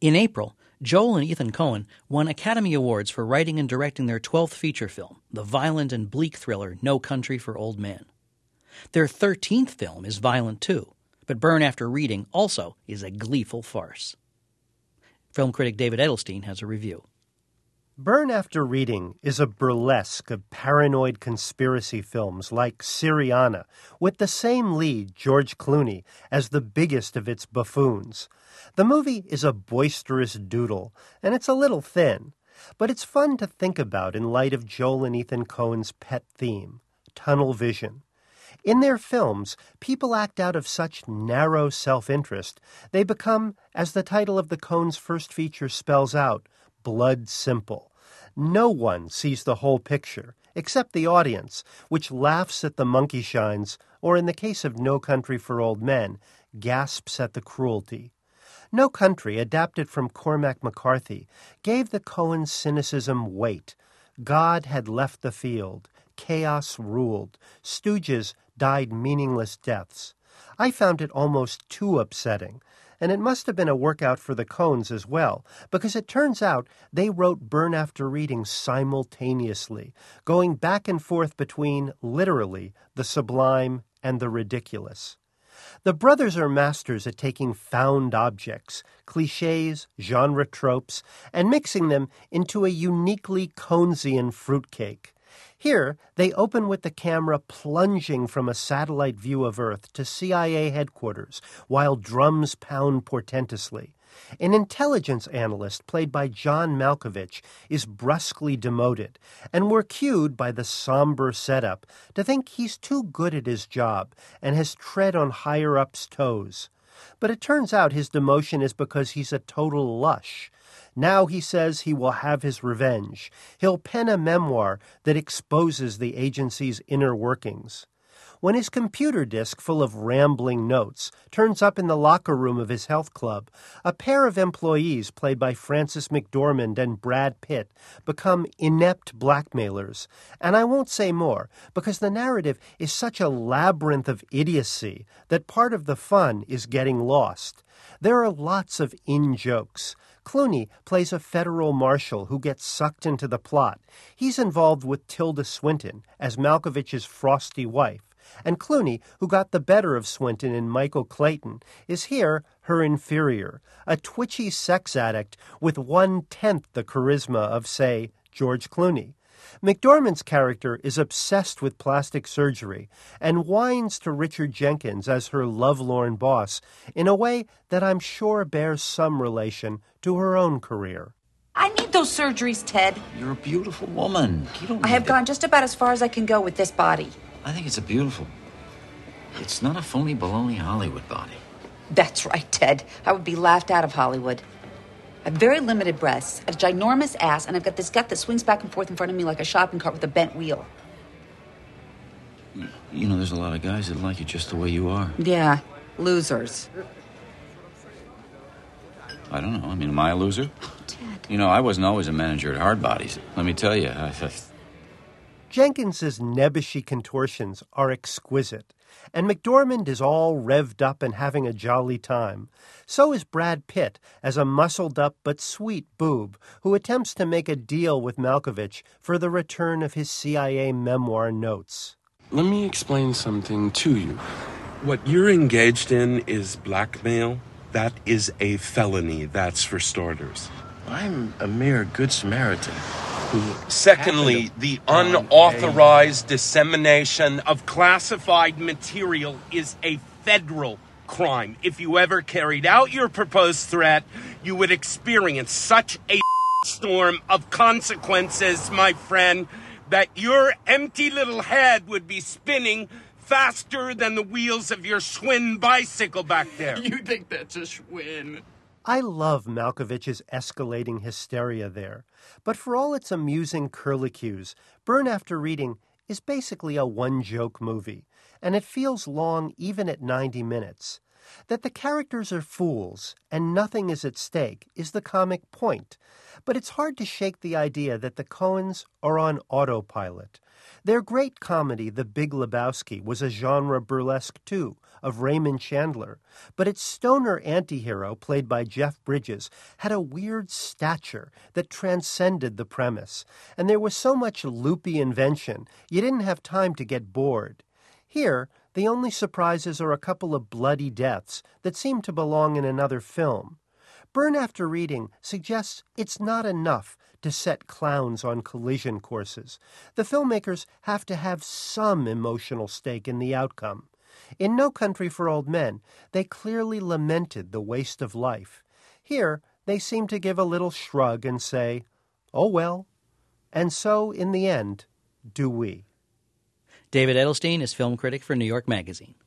In April, Joel and Ethan Coen won Academy Awards for writing and directing their 12th feature film, the violent and bleak thriller No Country for Old Men. Their 13th film is violent too, but Burn After Reading also is a gleeful farce. Film critic David Edelstein has a review. Burn After Reading is a burlesque of paranoid conspiracy films like Syriana, with the same lead, George Clooney, as the biggest of its buffoons. The movie is a boisterous doodle, and it's a little thin, but it's fun to think about in light of Joel and Ethan Coen's pet theme, tunnel vision. In their films, people act out of such narrow self-interest, they become, as the title of the Coens' first feature spells out, blood simple. No one sees the whole picture, except the audience, which laughs at the monkey shines, or in the case of No Country for Old Men, gasps at the cruelty. No Country, adapted from Cormac McCarthy, gave the Coens' cynicism weight. God had left the field. Chaos ruled. Stooges died meaningless deaths. I found it almost too upsetting. And it must have been a workout for the Coens as well, because it turns out they wrote Burn After Reading simultaneously, going back and forth between, literally, the sublime and the ridiculous. The brothers are masters at taking found objects, cliches, genre tropes, and mixing them into a uniquely Coensian fruitcake. Here, they open with the camera plunging from a satellite view of Earth to CIA headquarters, while drums pound portentously. An intelligence analyst, played by John Malkovich, is brusquely demoted, and we're cued by the somber setup to think he's too good at his job and has tread on higher-ups' toes. But it turns out his demotion is because he's a total lush. Now he says he will have his revenge. He'll pen a memoir that exposes the agency's inner workings. When his computer disk full of rambling notes turns up in the locker room of his health club, a pair of employees played by Frances McDormand and Brad Pitt become inept blackmailers. And I won't say more, because the narrative is such a labyrinth of idiocy that part of the fun is getting lost. There are lots of in-jokes. Clooney plays a federal marshal who gets sucked into the plot. He's involved with Tilda Swinton as Malkovich's frosty wife. And Clooney, who got the better of Swinton in Michael Clayton, is here her inferior, a twitchy sex addict with 1/10 the charisma of, say, George Clooney. McDormand's character is obsessed with plastic surgery and whines to Richard Jenkins as her lovelorn boss in a way that I'm sure bears some relation to her own career. I need those surgeries, Ted. You're a beautiful woman. You don't I have gone just about as far as I can go with this body. I think it's a beautiful... It's not a phony baloney Hollywood body. That's right, Ted. I would be laughed out of Hollywood. I have very limited breasts, a ginormous ass, and I've got this gut that swings back and forth in front of me like a shopping cart with a bent wheel. You know, there's a lot of guys that like you just the way you are. Yeah, losers. I don't know. I mean, am I a loser? Ted. You know, I wasn't always a manager at Hard Bodies. Let me tell you. Jenkins's nebbishy contortions are exquisite, and McDormand is all revved up and having a jolly time. So is Brad Pitt as a muscled-up but sweet boob who attempts to make a deal with Malkovich for the return of his CIA memoir notes. Let me explain something to you. What you're engaged in is blackmail. That is a felony, that's for starters. I'm a mere good Samaritan. Secondly, the unauthorized dissemination of classified material is a federal crime. If you ever carried out your proposed threat, you would experience such a storm of consequences, my friend, that your empty little head would be spinning faster than the wheels of your Schwinn bicycle back there. You think that's a Schwinn? I love Malkovich's escalating hysteria there, but for all its amusing curlicues, Burn After Reading is basically a one-joke movie, and it feels long even at 90 minutes. That the characters are fools and nothing is at stake is the comic point, but it's hard to shake the idea that the Coens are on autopilot. Their great comedy, The Big Lebowski, was a genre burlesque too, of Raymond Chandler, but its stoner antihero, played by Jeff Bridges, had a weird stature that transcended the premise, and there was so much loopy invention you didn't have time to get bored. Here, the only surprises are a couple of bloody deaths that seem to belong in another film. Burn After Reading suggests it's not enough to set clowns on collision courses. The filmmakers have to have some emotional stake in the outcome. In No Country for Old Men, they clearly lamented the waste of life. Here, they seem to give a little shrug and say, "Oh well." And so, in the end, do we. David Edelstein is film critic for New York Magazine.